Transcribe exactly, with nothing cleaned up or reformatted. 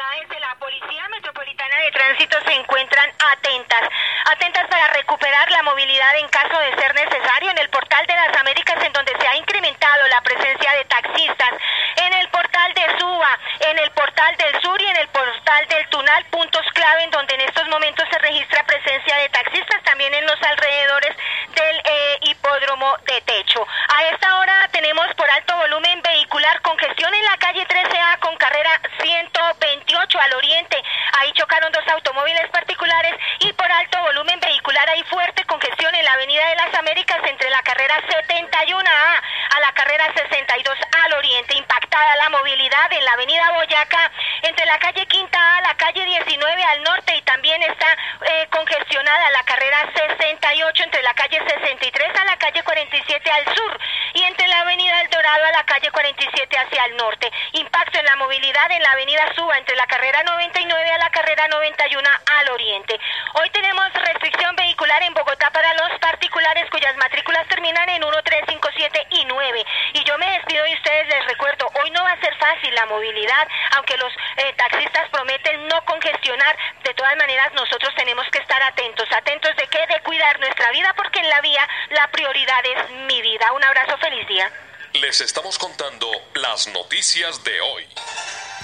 unidades de la Policía Metropolitana de Tránsito se encuentran atentas, atentas para recuperar la movilidad en caso de ser necesario en el Portal de las Américas, en donde se ha incrementado la presencia de taxistas, en el Portal de Suba, en el Portal del Sur y en el Portal del Tunal, puntos clave en donde en estos momentos se registra presencia de taxistas, también en los alrededores del eh, hipódromo de Techo. A esta hora tenemos por alto volumen vehicular congestión en la calle trece A con carrera ciento veintiocho al oriente. Ahí chocaron dos automóviles particulares y por alto volumen vehicular hay fuerte congestión en la avenida de las Américas entre la carrera setenta y uno A a la carrera sesenta y dos al oriente. Impactada la movilidad en la avenida Boyacá entre la calle Quinta A, la calle diecinueve al norte, y también está eh, congestionada la carrera sesenta y ocho entre la calle sesenta y tres a la calle cuarenta y siete al sur y entre la avenida El Dorado a la calle cuarenta y siete hacia el norte. Impacto en la movilidad en la avenida Suba entre la carrera noventa y nueve a la carrera noventa y uno al oriente. Hoy tenemos restricción vehicular en Bogotá para los particulares cuyas matrículas terminan en uno, tres, cinco, siete y nueve. Y yo me despido de ustedes, les recuerdo, hoy no va a ser fácil la movilidad, aunque los eh, taxistas prometen no congestionar. De todas maneras, nosotros tenemos que estar atentos. ¿Atentos de qué? De cuidar nuestra vida, porque en la vía la prioridad es mi vida. Un abrazo, feliz día. Les estamos contando las noticias de hoy.